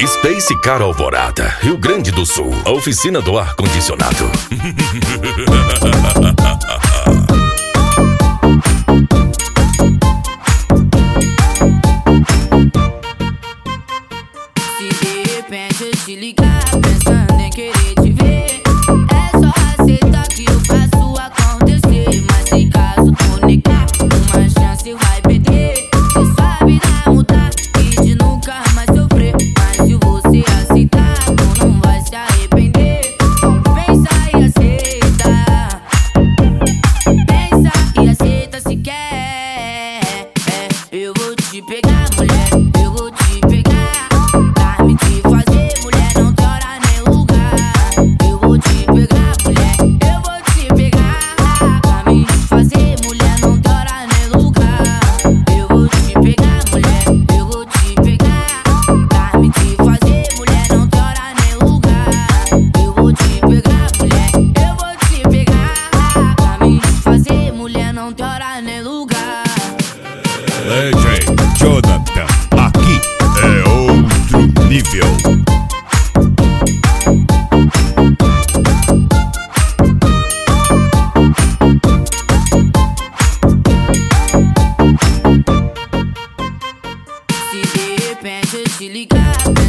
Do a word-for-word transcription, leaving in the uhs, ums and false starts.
Space Car Alvorada, Rio Grande do Sul. A oficina do ar-condicionado. Se de repente eu te ligar pensando em querer te ver, é só aceitar que eu faço acontecer. Mas se caso tu negar, uma chance vai perder. Se sua vida mudar e de nunca mais sofrer, mas se você aceitar, tu não vai se arrepender. Então pensa e aceita, pensa e aceita se quer. É, eu vou te pegar, mulher, eu vou te pegar. Pra me te fazer, mulher, não tem hora nem lugar. Eu vou te pegar, mulher, eu vou te pegar. Pra me te fazer, mulher, não tem hora nem lugar. Eu vou te pegar, mulher, eu vou te pegar. Pra me te fazer, mulher, não tem hora nem lugar. Eu vou te pegar, mulher, eu vou te pegar. Pra me te fazer, mulher, não tem hora nem lugar. D J Jonathan, aqui é outro nível. Se de repente eu te ligar